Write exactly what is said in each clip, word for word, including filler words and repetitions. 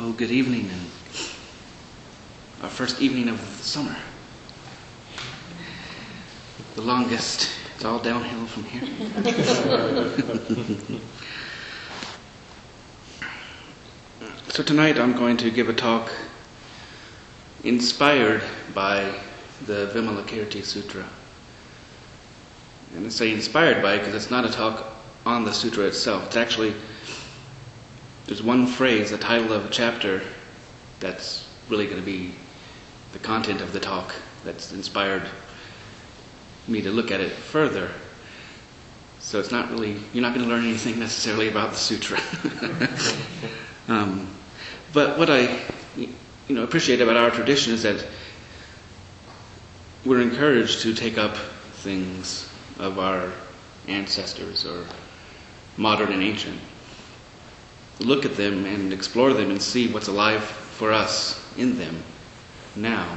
Oh, good evening, and our first evening of summer. The longest. It's all downhill from here. So tonight I'm going to give a talk inspired by the Vimalakirti Sutra. And I say inspired by it because it's not a talk on the sutra itself. It's actually, there's one phrase, the title of a chapter, that's really going to be the content of the talk that's inspired me to look at it further. So it's not really, you're not going to learn anything necessarily about the sutra. um, but what I you know, appreciate about our tradition is that we're encouraged to take up things of our ancestors, or modern and ancient. Look at them and explore them and see what's alive for us in them now.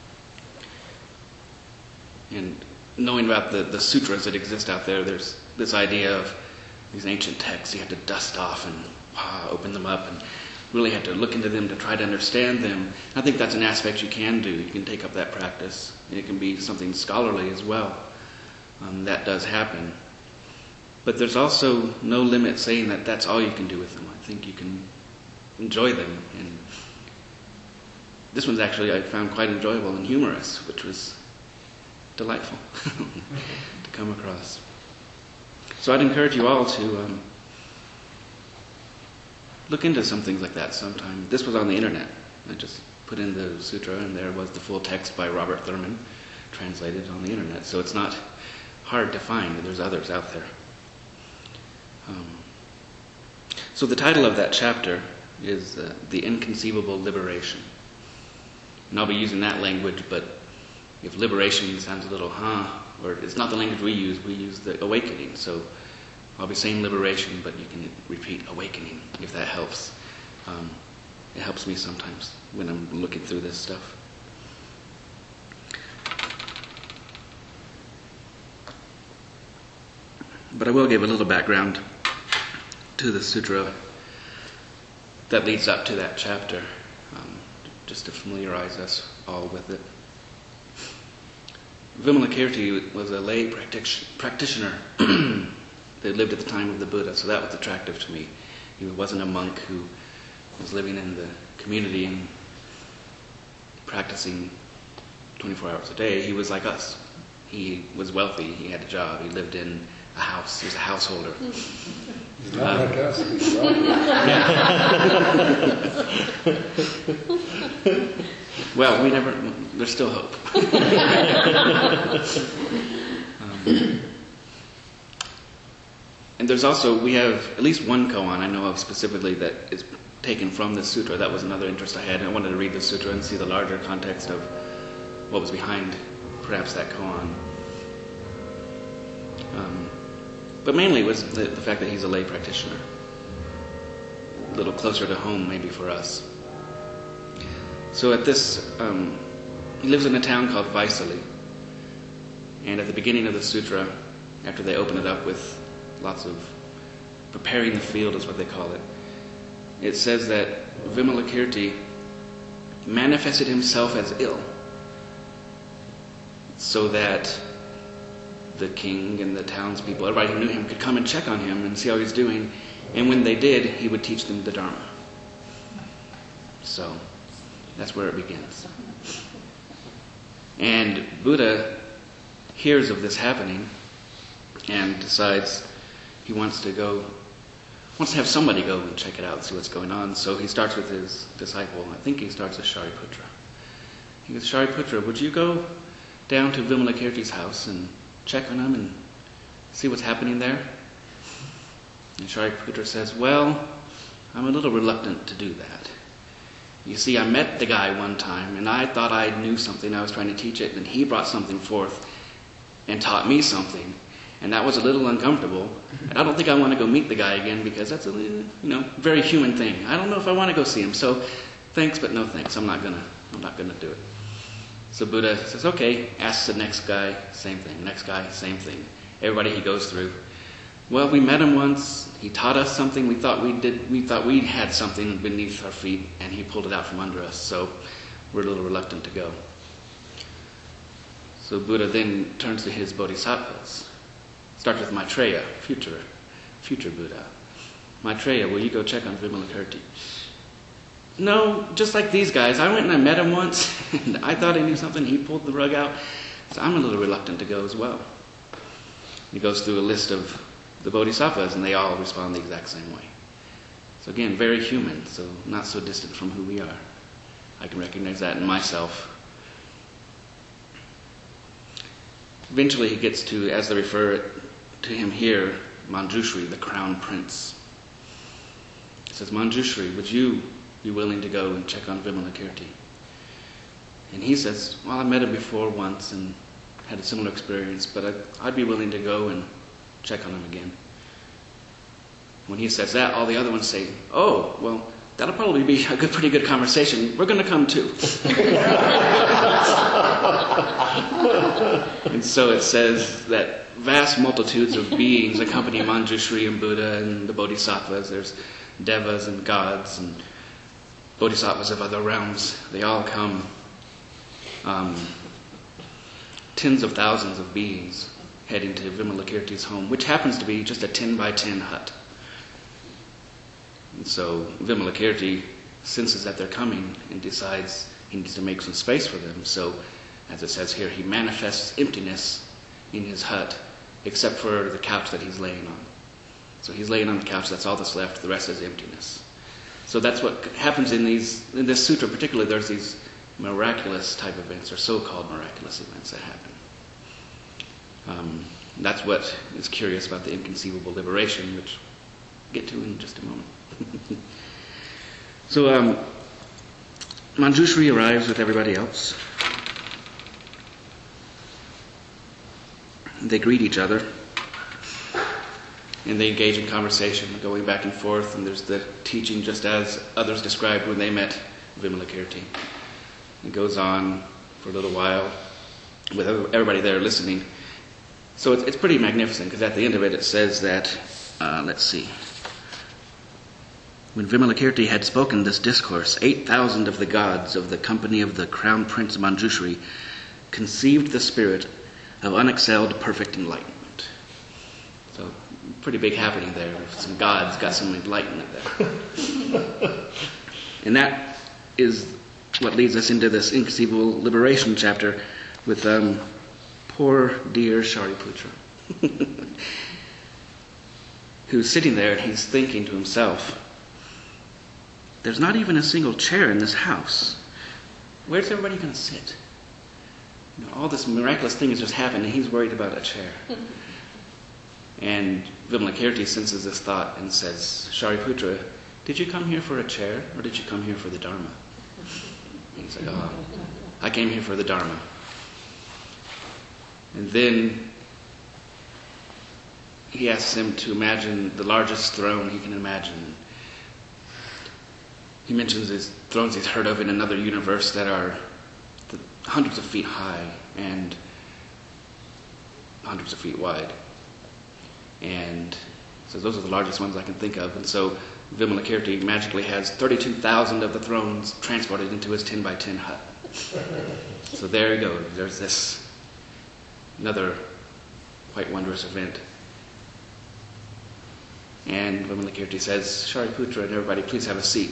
And knowing about the, the sutras that exist out there, there's this idea of these ancient texts you have to dust off and ah, open them up and really have to look into them to try to understand them. I think that's an aspect you can do. You can take up that practice, and it can be something scholarly as well. Um, that does happen. But there's also no limit saying that that's all you can do with them. I think you can enjoy them. And this one's actually I found quite enjoyable and humorous, which was delightful to come across. So I'd encourage you all to um, look into some things like that sometime. This was on the internet. I just put in the sutra, and there was the full text by Robert Thurman, translated on the internet. So it's not hard to find. There's others out there. Um, so the title of that chapter is uh, The Inconceivable Liberation. And I'll be using that language, but if liberation sounds a little, huh, or it's not the language we use, we use the awakening. So I'll be saying liberation, but you can repeat awakening if that helps. Um, it helps me sometimes when I'm looking through this stuff. But I will give a little background to the sutra that leads up to that chapter, um, just to familiarize us all with it. Vimalakirti was a lay practic- practitioner that lived at the time of the Buddha, so that was attractive to me. He wasn't a monk who was living in the community and practicing twenty-four hours a day. He was like us. He was wealthy, he had a job, he lived in a house, he was a householder. He's not like us, he's wealthy. Well, we never, there's still hope. um, and there's also, we have at least one koan I know of specifically that is taken from this sutra. That was another interest I had. I wanted to read the sutra and see the larger context of what was behind perhaps that koan. Um, but mainly it was the, the fact that he's a lay practitioner. A little closer to home maybe for us. So at this, um, he lives in a town called Vaisali. And at the beginning of the sutra, after they open it up with lots of preparing the field is what they call it, it says that Vimalakirti manifested himself as ill so that the king and the townspeople, everybody who knew him, could come and check on him and see how he's doing. And when they did, he would teach them the Dharma. So that's where it begins. And Buddha hears of this happening and decides he wants to go, wants to have somebody go and check it out and see what's going on. So he starts with his disciple. I think he starts with Shariputra. He goes, Shariputra, would you go down to Vimalakirti's house and check on him and see what's happening there? And Shariputra says, well, I'm a little reluctant to do that. You see, I met the guy one time, and I thought I knew something. I was trying to teach it, and he brought something forth and taught me something, and that was a little uncomfortable. And I don't think I want to go meet the guy again because that's a you know very human thing. I don't know if I want to go see him. So, thanks, but no thanks. I'm not gonna. I'm not gonna do it. So Buddha says, okay. Asks the next guy, same thing. Next guy, same thing. Everybody he goes through. Well, we met him once. He taught us something. We thought we did. We thought we had something beneath our feet, and he pulled it out from under us. So we're a little reluctant to go. So Buddha then turns to his bodhisattvas. Starts with Maitreya, future, future Buddha. Maitreya, will you go check on Vimalakirti? No, just like these guys. I went and I met him once, and I thought I knew something. He pulled the rug out. So I'm a little reluctant to go as well. He goes through a list of the bodhisattvas, and they all respond the exact same way. So again, very human, so not so distant from who we are. I can recognize that in myself. Eventually he gets to, as they refer to him here, Manjushri, the crown prince. He says, Manjushri, would you be willing to go and check on Vimalakirti? And he says, well, I met him before once and had a similar experience, but I'd, I'd be willing to go and check on him again. When he says that, all the other ones say, oh, well, that'll probably be a good, pretty good conversation. We're going to come too. And so it says that vast multitudes of beings accompany Manjushri and Buddha and the bodhisattvas. There's devas and gods and bodhisattvas of other realms. They all come. Um, tens of thousands of beings heading to Vimalakirti's home, which happens to be just a ten by ten hut. And so Vimalakirti senses that they're coming and decides he needs to make some space for them. So, as it says here, he manifests emptiness in his hut, except for the couch that he's laying on. So he's laying on the couch, that's all that's left, the rest is emptiness. So that's what happens in these, in this sutra particularly, there's these miraculous type events, or so-called miraculous events that happen. Um, that's what is curious about the inconceivable liberation, which we'll get to in just a moment. So um, Manjushri arrives with everybody else. They greet each other, and they engage in conversation, going back and forth, and there's the teaching just as others described when they met Vimalakirti. It goes on for a little while with everybody there listening. So it's, it's pretty magnificent, because at the end of it it says that, uh, let's see, when Vimalakirti had spoken this discourse, eight thousand of the gods of the company of the crown prince Manjushri conceived the spirit of unexcelled perfect enlightenment. So, pretty big happening there. Some gods got some enlightenment there. And that is what leads us into this inconceivable liberation chapter with um, poor dear Shariputra, who's sitting there and he's thinking to himself, there's not even a single chair in this house. Where's everybody going to sit? You know, all this miraculous thing has just happened, and he's worried about a chair. And Vimalakirti senses this thought and says, Shariputra, did you come here for a chair, or did you come here for the Dharma? And he's like, oh, I came here for the Dharma. And then he asks him to imagine the largest throne he can imagine. He mentions his thrones he's heard of in another universe that are hundreds of feet high and hundreds of feet wide. And so those are the largest ones I can think of. And so Vimalakirti magically has thirty-two thousand of the thrones transported into his ten by ten hut. So there you go. There's this another quite wondrous event. And Vimalakirti says, Shariputra and everybody, please have a seat.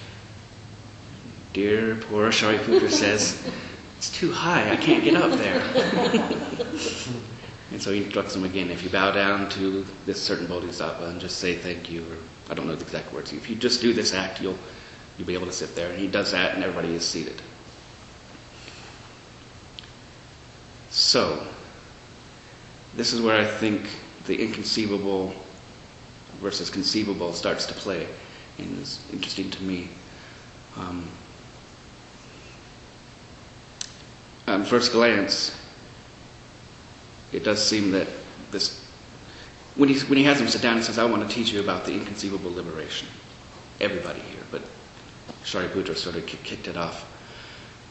Dear poor Shariputra says, it's too high, I can't get up there. And so he instructs them again, if you bow down to this certain bodhisattva and just say thank you, or I don't know the exact words, if you just do this act, you'll you'll be able to sit there. And he does that and everybody is seated. So, this is where I think the inconceivable versus conceivable starts to play, and is interesting to me. Um, on first glance, it does seem that this, when he when he has them sit down, he says, "I want to teach you about the inconceivable liberation." Everybody here, but Shariputra sort of kicked it off.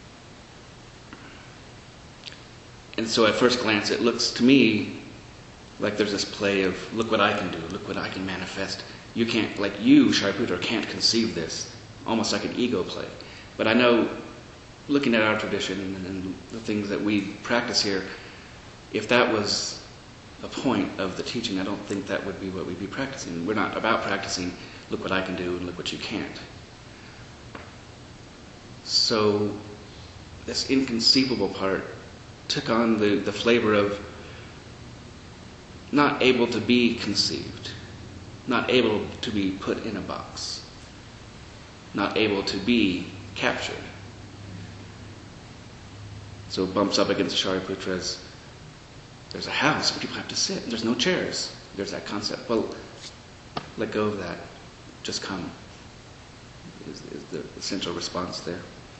And so, at first glance, it looks to me like there's this play of, look what I can do, look what I can manifest. You can't, like you, Shariputra, can't conceive this, almost like an ego play. But I know, looking at our tradition and, and the things that we practice here, if that was a point of the teaching, I don't think that would be what we'd be practicing. We're not about practicing, look what I can do and look what you can't. So this inconceivable part took on the, the flavor of not able to be conceived, not able to be put in a box, not able to be captured. So it bumps up against Shariputra's, there's a house, but people have to sit, there's no chairs. There's that concept. Well, let go of that. Just come, is, is the essential response there.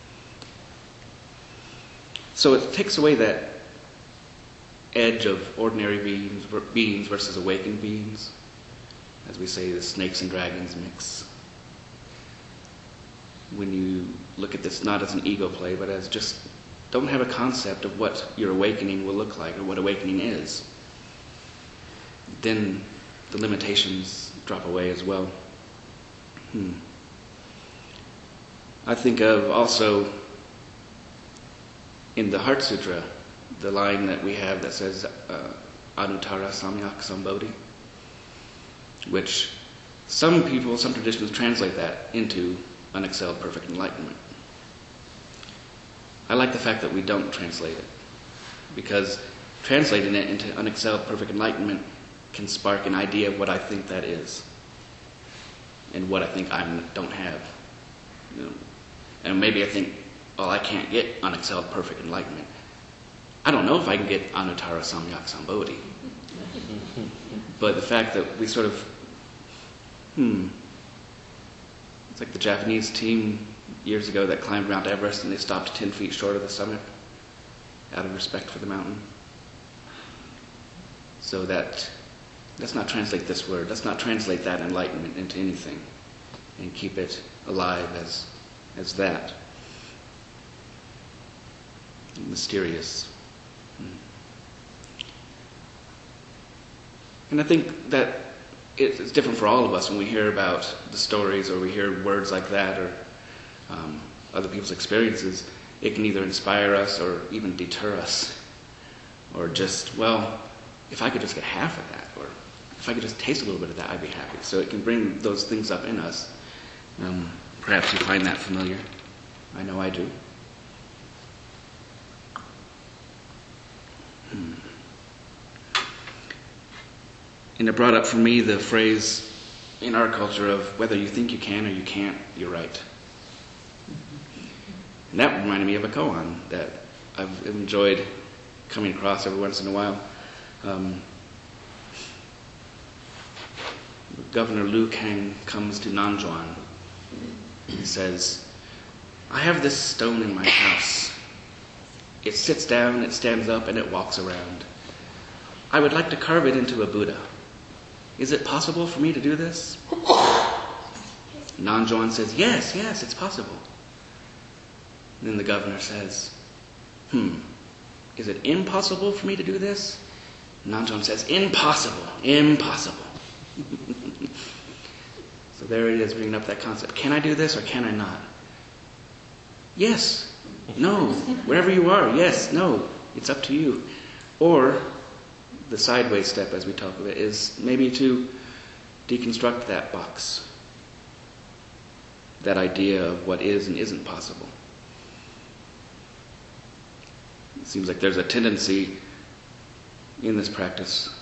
So it takes away that edge of ordinary beings, beings versus awakened beings. As we say, the snakes and dragons mix. When you look at this not as an ego play, but as just don't have a concept of what your awakening will look like or what awakening is, then the limitations drop away as well. Hmm. I think of also in the Heart Sutra, the line that we have that says uh, Anuttara Samyak Sambodhi, which some people, some traditions translate that into unexcelled perfect enlightenment. I like the fact that we don't translate it, because translating it into unexcelled perfect enlightenment can spark an idea of what I think that is and what I think I don't have. You know? And maybe I think, oh, I can't get unexcelled perfect enlightenment. I don't know if I can get Anuttara Samyak Sambodhi. But the fact that we sort of, hmm, it's like the Japanese team years ago that climbed Mount Everest and they stopped ten feet short of the summit out of respect for the mountain. So that, let's not translate this word, let's not translate that enlightenment into anything and keep it alive as, as that. Mysterious. And I think that it's different for all of us when we hear about the stories or we hear words like that or um, other people's experiences. It can either inspire us or even deter us, or just, well, if I could just get half of that, or if I could just taste a little bit of that, I'd be happy. So it can bring those things up in us. Um, perhaps you find that familiar. I know I do. Hmm. And it brought up for me the phrase in our culture of whether you think you can or you can't, you're right. And that reminded me of a koan that I've enjoyed coming across every once in a while. Um, Governor Liu Kang comes to Nanzhuan. He says, I have this stone in my house. It sits down, it stands up, and it walks around. I would like to carve it into a Buddha. Is it possible for me to do this? Nanzhuan says, yes, yes, it's possible. And then the governor says, hmm, is it impossible for me to do this? Nanzhuan says, impossible, impossible. So there it is, bringing up that concept. Can I do this or can I not? Yes, no, wherever you are, yes, no, it's up to you. Or the sideways step, as we talk of it, is maybe to deconstruct that box, that idea of what is and isn't possible. It seems like there's a tendency in this practice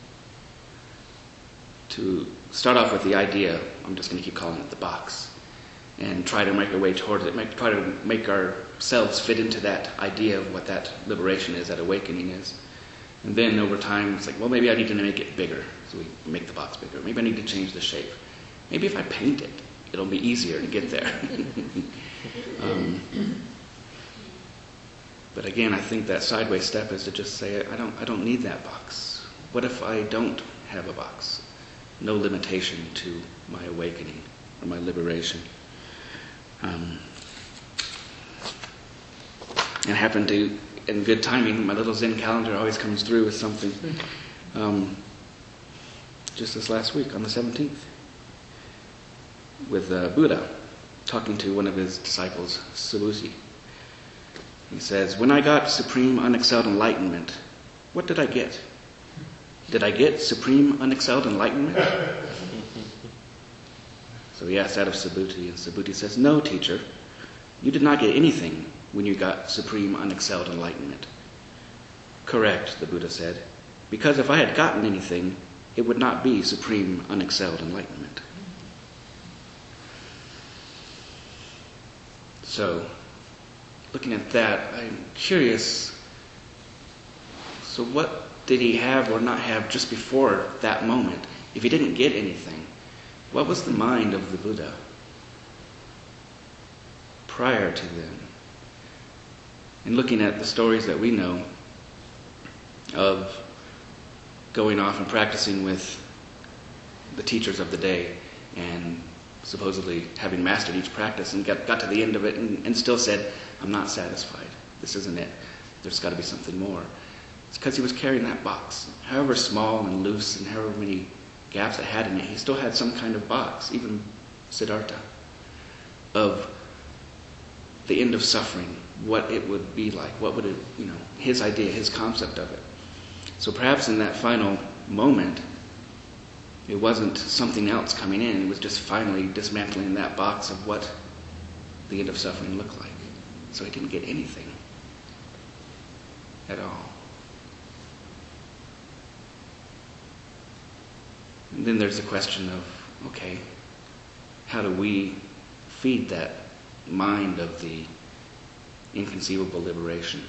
to start off with the idea, I'm just going to keep calling it the box, and try to make our way towards it, make, try to make ourselves fit into that idea of what that liberation is, that awakening is. And then over time, it's like, well, maybe I need to make it bigger. So we make the box bigger. Maybe I need to change the shape. Maybe if I paint it, it'll be easier to get there. um, but again, I think that sideways step is to just say, I don't, I don't need that box. What if I don't have a box? No limitation to my awakening or my liberation. Um, and happen to, in good timing, my little Zen calendar always comes through with something. um, just this last week on the seventeenth with uh, Buddha talking to one of his disciples, Subhusi. He says, "When I got supreme unexcelled enlightenment, what did I get? Did I get supreme unexcelled enlightenment?" So he asked that of Subhuti, and Subhuti says, "No, teacher, you did not get anything when you got supreme unexcelled enlightenment." "Correct," the Buddha said, "because if I had gotten anything, it would not be supreme unexcelled enlightenment." So, looking at that, I'm curious, so what did he have or not have just before that moment? If he didn't get anything, what was the mind of the Buddha prior to then? And looking at the stories that we know of going off and practicing with the teachers of the day and supposedly having mastered each practice and got, got to the end of it and, and still said, "I'm not satisfied. This isn't it. There's got to be something more." It's because he was carrying that box. However small and loose and however many gaps it had in it, he still had some kind of box, even Siddhartha, of the end of suffering, what it would be like, what would it, you know, his idea, his concept of it. So perhaps in that final moment, it wasn't something else coming in, it was just finally dismantling that box of what the end of suffering looked like. So he didn't get anything at all. And then there's the question of, okay, how do we feed that mind of the inconceivable liberation?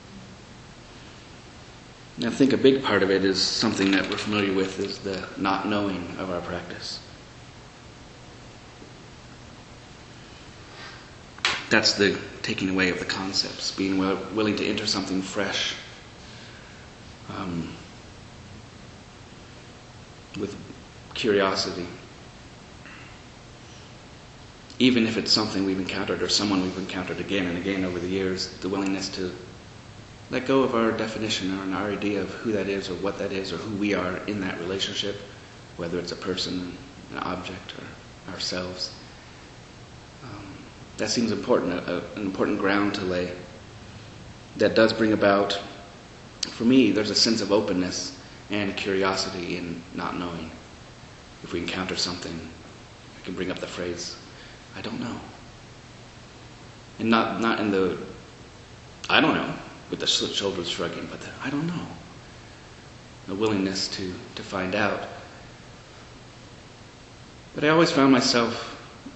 And I think a big part of it is something that we're familiar with, is the not knowing of our practice. That's the taking away of the concepts, being will, willing to enter something fresh, um, with curiosity. Even if it's something we've encountered or someone we've encountered again and again over the years, the willingness to let go of our definition or our idea of who that is or what that is or who we are in that relationship, whether it's a person, an object, or ourselves. Um, that seems important, a, a, an important ground to lay. That does bring about, for me, there's a sense of openness and curiosity in not knowing. If we encounter something, I can bring up the phrase, "I don't know." And not, not in the, "I don't know," with the shoulders shrugging, but the, "I don't know." The willingness to, to find out. But I always found myself,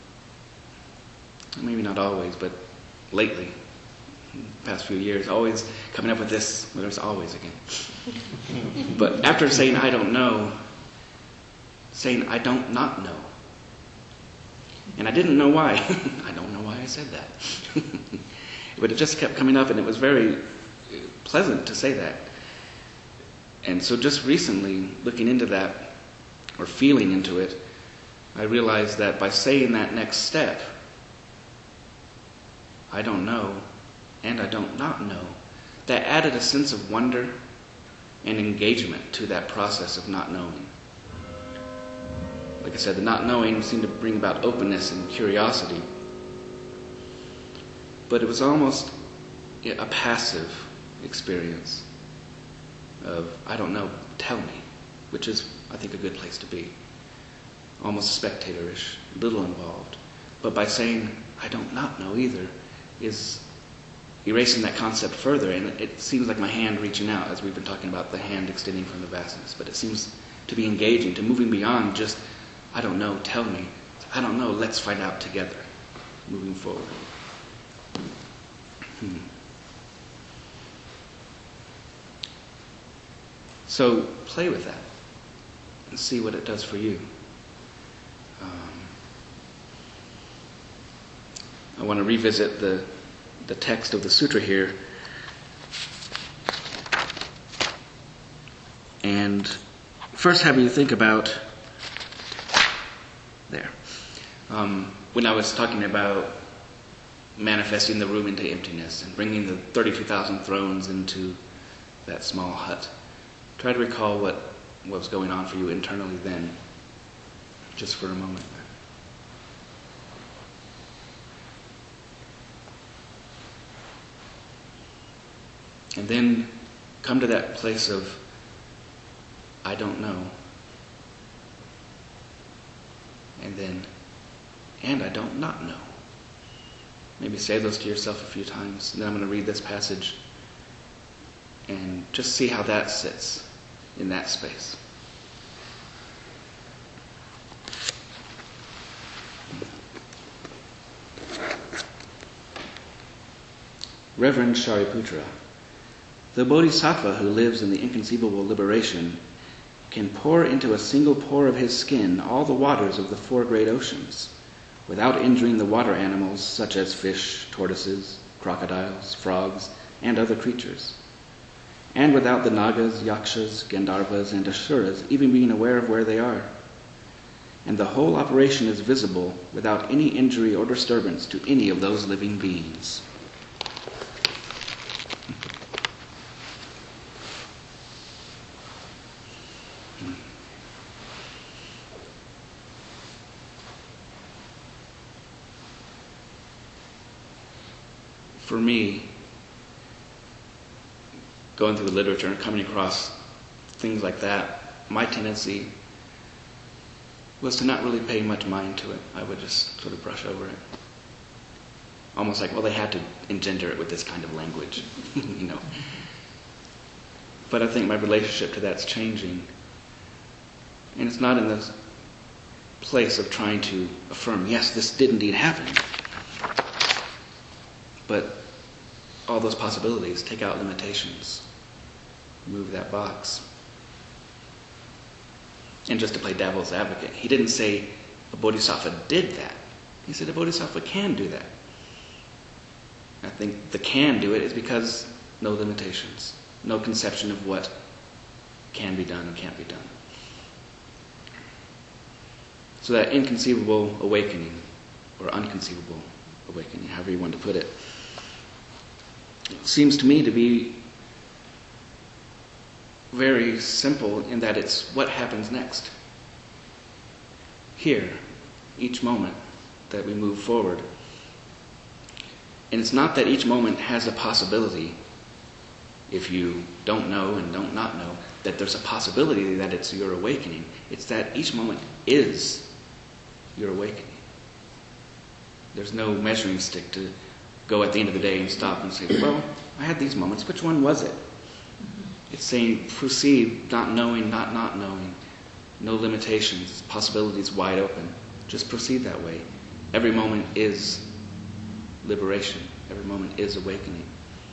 maybe not always, but lately, in the past few years, always coming up with this, well, there's always again. But after saying "I don't know," saying "I don't not know." And I didn't know why. I don't know why I said that. But it just kept coming up, and it was very pleasant to say that. And so just recently, looking into that, or feeling into it, I realized that by saying that next step, "I don't know," and "I don't not know," that added a sense of wonder and engagement to that process of not knowing. Like I said, the not knowing seemed to bring about openness and curiosity. But it was almost a passive experience of, "I don't know, tell me," which is, I think, a good place to be. Almost spectator-ish, little involved. But by saying "I don't not know either" is erasing that concept further, and it seems like my hand reaching out, as we've been talking about the hand extending from the vastness, but it seems to be engaging, to moving beyond just "I don't know, tell me." "I don't know, let's find out together," moving forward. Hmm. So play with that and see what it does for you. Um, I want to revisit the the text of the sutra here, and first have you think about there. Um, when I was talking about manifesting the room into emptiness and bringing the thirty-two thousand thrones into that small hut, try to recall what what was going on for you internally then, just for a moment. And then come to that place of, I don't know. And then, and I don't not know. Maybe say those to yourself a few times. And then I'm going to read this passage and just see how that sits in that space. Reverend Shariputra, the bodhisattva who lives in the inconceivable liberation can pour into a single pore of his skin all the waters of the four great oceans, without injuring the water animals such as fish, tortoises, crocodiles, frogs, and other creatures, and without the nagas, yakshas, gandharvas, and asuras even being aware of where they are. And the whole operation is visible without any injury or disturbance to any of those living beings. For me, going through the literature and coming across things like that, my tendency was to not really pay much mind to it. I would just sort of brush over it. Almost like, well, they had to engender it with this kind of language, you know. But I think my relationship to that's changing. And it's not in this place of trying to affirm, yes, this did indeed happen. But all those possibilities, take out limitations, move that box. And just to play devil's advocate, he didn't say a bodhisattva did that. He said a bodhisattva can do that. I think the can do it is because no limitations, no conception of what can be done and can't be done. So that inconceivable awakening, or unconceivable awakening, however you want to put it, seems to me to be very simple in that it's what happens next. Here, each moment that we move forward. And it's not that each moment has a possibility, if you don't know and don't not know, that there's a possibility that it's your awakening. It's that each moment is your awakening. There's no measuring stick to go at the end of the day and stop and say, well, I had these moments. Which one was it? It's saying proceed, not knowing, not not knowing. No limitations, possibilities wide open. Just proceed that way. Every moment is liberation. Every moment is awakening.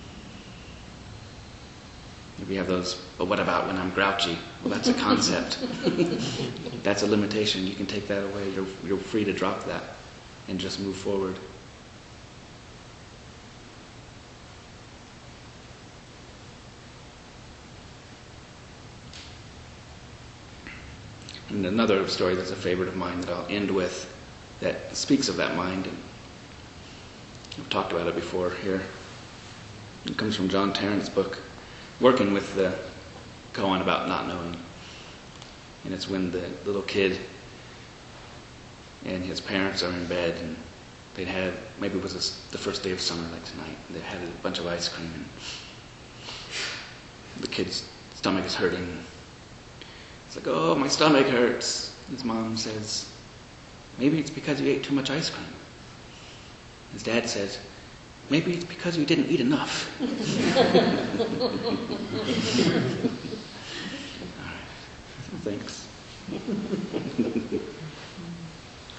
If you have those, but what about when I'm grouchy? Well, that's a concept. That's a limitation. You can take that away. You're, you're free to drop that and just move forward. And another story that's a favorite of mine that I'll end with that speaks of that mind, and I've talked about it before here. It comes from John Tarrant's book, Working with the koan about not knowing. And it's when the little kid and his parents are in bed, and they'd had, maybe it was the first day of summer like tonight, and they had a bunch of ice cream, and the kid's stomach is hurting. It's like, oh, my stomach hurts. His mom says, maybe it's because you ate too much ice cream. His dad says, maybe it's because you didn't eat enough. All right. Thanks.